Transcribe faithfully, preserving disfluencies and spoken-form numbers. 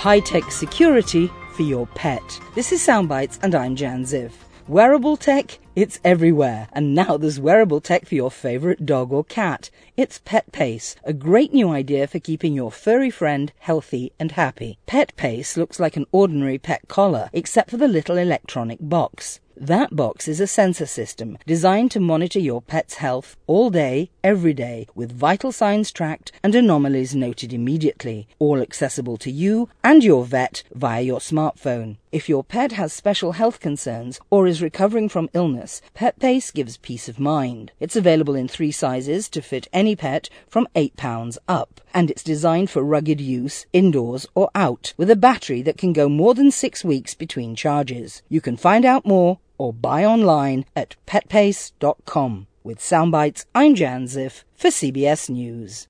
high-tech security for your pet. This is Soundbites and I'm Jan Ziff. Wearable tech, it's everywhere. And now there's wearable tech for your favorite dog or cat. It's PetPace, a great new idea for keeping your furry friend healthy and happy. PetPace looks like an ordinary pet collar, except for the little electronic box. That box is a sensor system designed to monitor your pet's health all day, every day, with vital signs tracked and anomalies noted immediately, all accessible to you and your vet via your smartphone. If your pet has special health concerns or is recovering from illness, PetPace gives peace of mind. It's available in three sizes to fit any pet from eight pounds up, and it's designed for rugged use, indoors or out, with a battery that can go more than six weeks between charges. You can find out more or buy online at pet pace dot com. With Soundbites, I'm Jan Ziff for C B S News.